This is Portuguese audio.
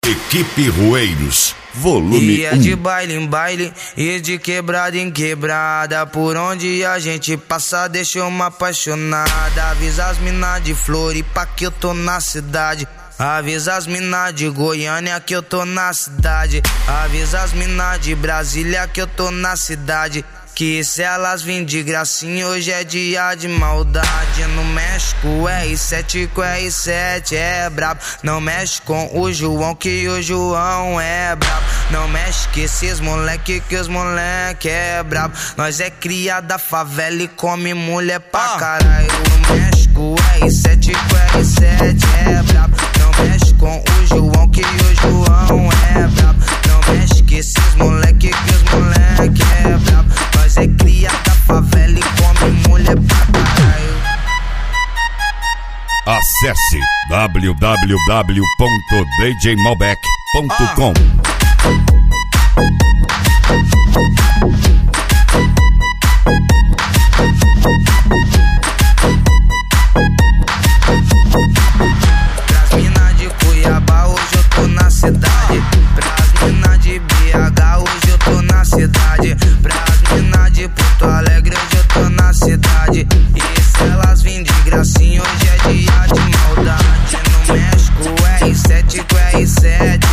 Equipe Rueiros, volume 1. Ia de baile em baile e de quebrada em quebrada. Por onde a gente passa deixa uma apaixonada. Avisa as mina de Floripa que eu tô na cidade. Avisa as mina de Goiânia que eu tô na cidade. Avisa as mina de Brasília que eu tô na cidade. Que se elas vêm de gracinha, hoje é dia de maldade. No México, R7 com R7 é brabo. Não mexe com o João, que o João é brabo. Não mexe com esses moleque, que os moleque é brabo. Nós é cria da favela e come mulher pra caralho. No México, R7 com R7 é brabo. Não mexe com o João, que o João é brabo. Não mexe com esses moleque, que os moleque é brabo. Nós é cria da favela e come mulher pra caralho. Acesse www.djmalbec.com. Pras mina de Cuiabá, hoje eu tô na cidade. Pras mina de BH, hoje eu tô na cidade. Pras mina de Porto Alegre, hoje eu tô na cidade. E se elas vêm de gracinha, hoje é dia de maldade. No México, R7 com R7